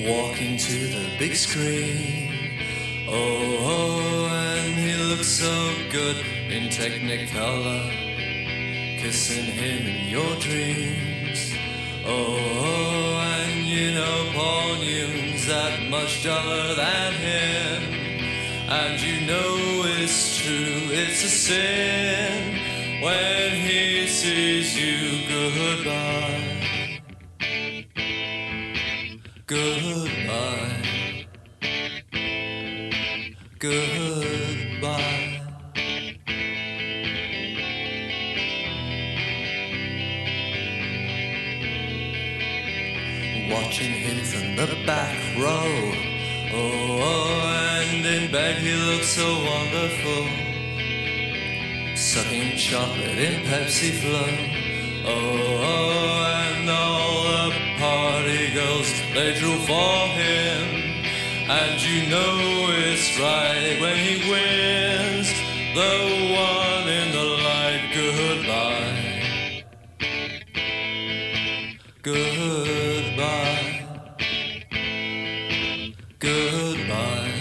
Walking to the big screen. Oh, and he looks so good in Technicolor, kissing him in your dreams. Oh, and you know Paul Newman's that much duller than him. And you know it's true, it's a sin when he sees you goodbye. Goodbye. Goodbye. Watching him from the back row. Oh, and in bed he looks so wonderful, sucking chocolate in Pepsi Flow. Oh, and all the party girls, they drew for him. And you know it's right when he wins, the one in the light. Goodbye. Goodbye. Goodbye.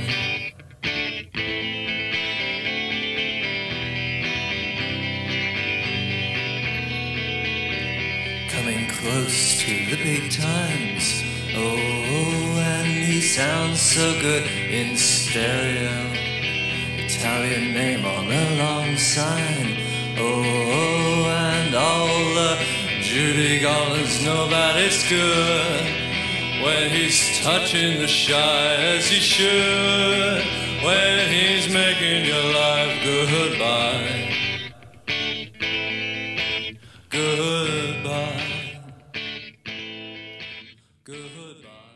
Coming close to the big times. Oh, and he sounds so good in stereo. Italian name on a long sign. Oh, and all the Judy Garlands know that it's good when he's touching the shy as he should, when he's making your life goodbye. Goodbye. Goodbye.